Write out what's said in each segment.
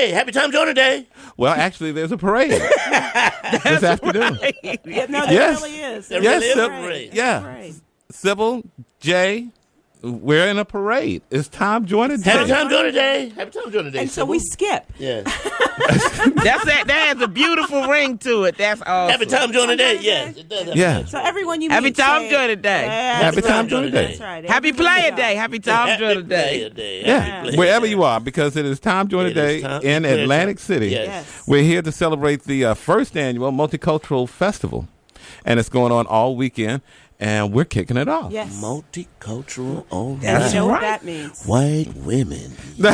Day. Happy Tom Joyner Day. Well, actually, there's a parade this afternoon. Right. No, there Yes. really is. There Yes, really is a Sybil. parade. Yeah. Right. Sybil, Jay, we're in a parade. It's Tom Joyner Day. Happy Tom Joyner Day. Happy Tom Joyner Day. And so Sybil. we skip. Yeah. That has a beautiful ring to it. That's awesome. Happy Tom Joyner Day. Yes, it does. Yeah. So everyone you Happy meet Tom say, Joyner Day. Yeah, Happy Tom Joyner Day. That's right. Happy Everyone Player go. Day. Happy Tom Happy Joyner Player Day. Day. Yeah, Happy Player wherever Day. you are, because it is Tom Joyner It is Day Tom- in Yes. Atlantic City. Yes. Yes. We're here to celebrate the first annual Multicultural Festival, and it's going on all weekend, and we're kicking it off. Yes. Multicultural. All And right. you know what right. that means? White women.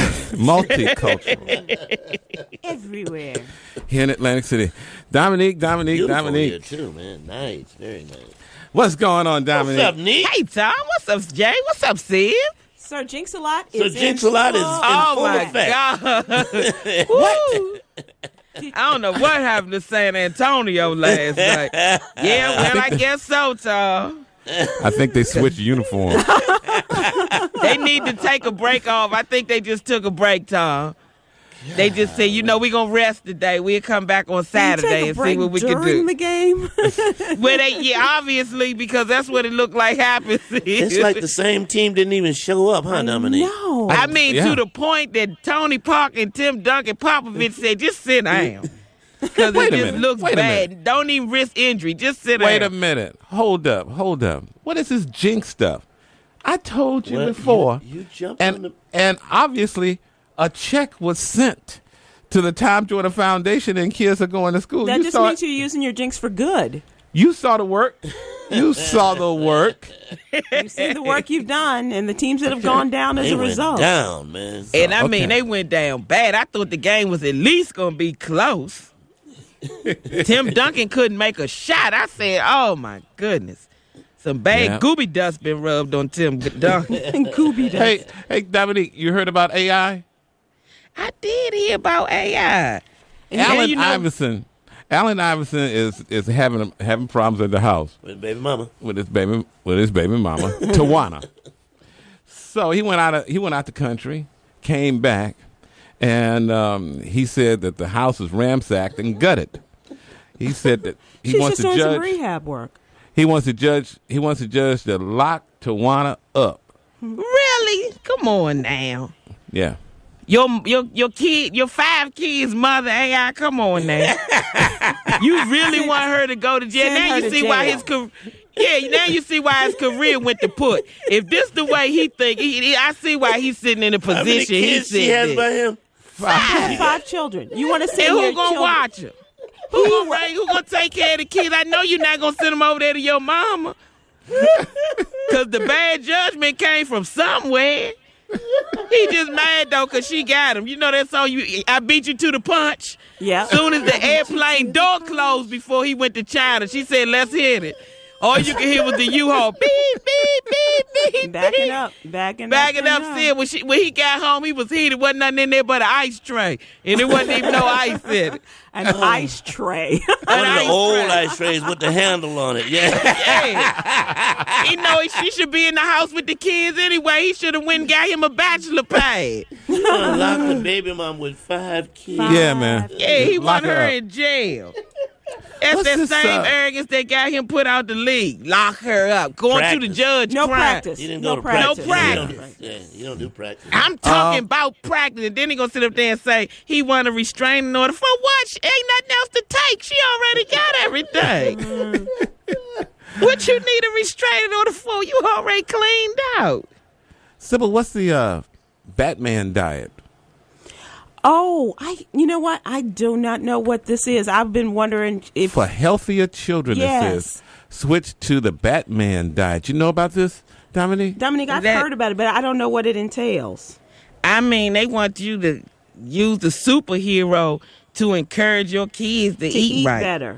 Multicultural Everywhere. here in Atlantic City. Dominique. Beautiful here too, man. Nice. Very nice. What's going on, Dominique? What's up, Nick? Hey, Tom. What's up, Jay? What's up, Sid? Sir Jinx-a-Lot So is Jinx-a-Lot is Oh, full my effect. God. Woo. I don't know what happened to San Antonio last night. Yeah, well, I guess so, Tom. I think they switched uniforms. They need to take a break off. I think they just took a break, Tom. They just said, we're going to rest today. We'll come back on Saturday and see what we can during do. the game. Well, obviously, because that's what it looked like happens. It's like the same team didn't even show up, huh, Dominique? No. I mean, Yeah. to the point that Tony Park and Tim Duncan Popovich said, just sit down. Because it Wait a just minute. looks Wait a bad. Don't even risk injury. Just sit Wait a down. minute. Hold up. What is this jinx stuff? I told you Well, before. you jumped on the... And obviously, a check was sent to the Tom Joyner Foundation, and kids are going to school. That you just saw means you're using your jinx for good. You saw the work. You saw the work. You see the work you've done and the teams that have gone down as They a went result. down, man. And I Okay. mean, they went down bad. I thought the game was at least going to be close. Tim Duncan couldn't make a shot. I said, oh, my goodness. Some bad Yeah. gooby dust been rubbed on Tim Duncan. And Kubi does. Hey, Dominique, you heard about AI? I did hear about AI. And Allen you know- Iverson. Allen Iverson is having problems at the house With baby mama. with his baby mama Tawana. So he went out the country, came back, and he said that the house was ransacked and gutted. He said that he She's wants just to doing some judge. rehab work. He wants to judge to lock Tawana up. Really? Come on now. Yeah. Your kid, your 5 kids' mother, AI. Come on now. You really want her to go to jail? Send Now her you to see why jail. his career. Yeah, now you see why his career went to put. If this the way he think, I see why he's sitting in the How many position he's kids she has sitting by in. him? 5 children. You want to see And your who gonna children? watch him? Who gonna take care of the kids? I know you're not gonna send them over there to your mama. Cause the bad judgment came from somewhere. He just mad though, cause she got him. You know that song, I beat you to the punch. Yeah. Soon as the airplane door closed before he went to China, she said, let's hit it. All you could hear was the U-Haul, beep, beep, beep, beep, Backing beep. up. Backing up, Sid. When he got home, he was heated. Wasn't nothing in there but an ice tray. And there wasn't even no ice in it. An ice tray. One of ice the old tray. ice trays with the handle on it. Yeah. Yeah. He know she should be in the house with the kids anyway. He should have went and got him a bachelor pad. Lock the baby mom with 5 kids. Yeah, man. Yeah, he Lock want her up. in jail. That's What's that this, same arrogance that got him put out the league. Lock her up. Going to the Practice. judge No crying. practice. You didn't No go to practice. practice. No You don't- practice. Yeah, you don't do practice. I'm talking about practice. And then he gonna sit up there and say he want a restraining order. For what? Ain't nothing else to take. She already got everything. What you need a restraining order for? You already cleaned out. Sybil, what's the Batman diet? Oh, you know what? I do not know what this is. I've been wondering if For healthier children, Yes. it says. Switch to the Batman diet. You know about this, Dominique? Dominique, I've That- heard about it, but I don't know what it entails. I mean, they want you to use the superhero to encourage your kids to To eat eat right. better.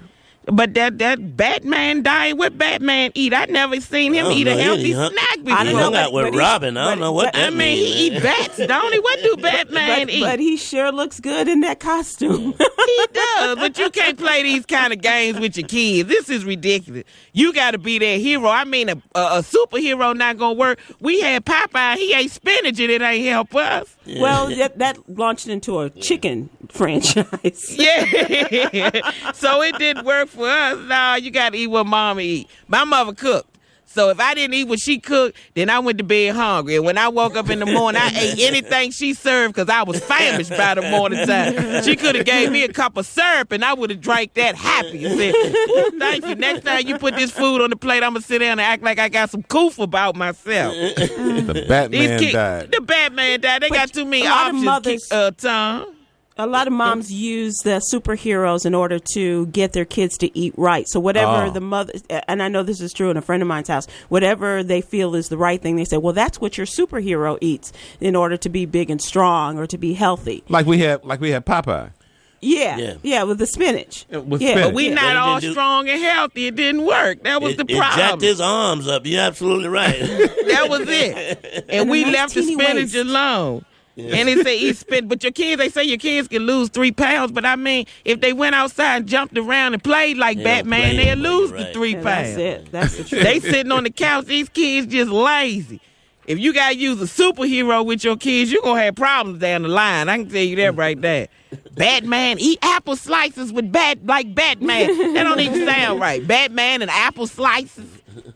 But that Batman diet, what Batman eat? I never seen him eat a healthy snack before. He hung out with Robin. I don't know what that means. He eat bats, don't he? What do Batman eat? But he sure looks good in that costume. He does, but you can't play these kind of games with your kids. This is ridiculous. You got to be their hero. I mean, a superhero not going to work. We had Popeye. He ate spinach and it ain't help us. Yeah. Well, that launched into a chicken franchise. Yeah. So it didn't work for us. No, you got to eat what Mama eat. My mother cooked. So if I didn't eat what she cooked, then I went to bed hungry. And when I woke up in the morning, I ate anything she served because I was famished by the morning time. She could have gave me a cup of syrup, and I would have drank that happy and said, thank you. Next time you put this food on the plate, I'm going to sit down and act like I got some coof about myself. The Batman died. The Batman died. They got too many options, Tom. A lot of moms use the superheroes in order to get their kids to eat right. So whatever the mother, and I know this is true in a friend of mine's house, whatever they feel is the right thing, they say, well, that's what your superhero eats in order to be big and strong or to be healthy. Like we had Popeye. Yeah, with the spinach. Spinach. But we not all strong and healthy. It didn't work. That was the problem. It jacked his arms up. You're absolutely right. That was it. And we left the spinach alone. Yeah. And they say eat spinach, but they say your kids can lose 3 pounds. But I mean, if they went outside and jumped around and played like Batman, they'll lose the 3 pounds. That's it. That's the truth. They sitting on the couch. These kids just lazy. If you gotta use a superhero with your kids, you're gonna have problems down the line. I can tell you that right there. Batman eat apple slices with like Batman. That don't even sound right. Batman and apple slices.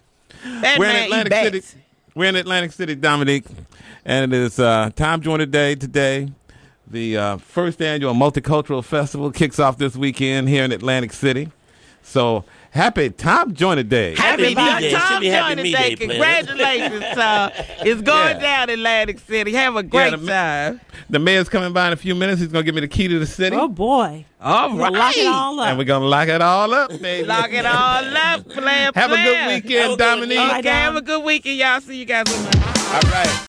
Batman We're in Atlantic City, Dominique. And it is Tom Joyner Day today. The first annual Multicultural Festival kicks off this weekend here in Atlantic City. So happy Tom Joyner Day. Happy Tom Joyner Day. Congratulations, Tom. It's going down in Atlantic City. Have a great time. The mayor's coming by in a few minutes. He's going to give me the key to the city. Oh, boy. All right. Lock it all up. And we're going to lock it all up, baby. Lock it all up, player. Have a good weekend, Dominique. Okay, have a good weekend, y'all. See you guys on Monday. All right.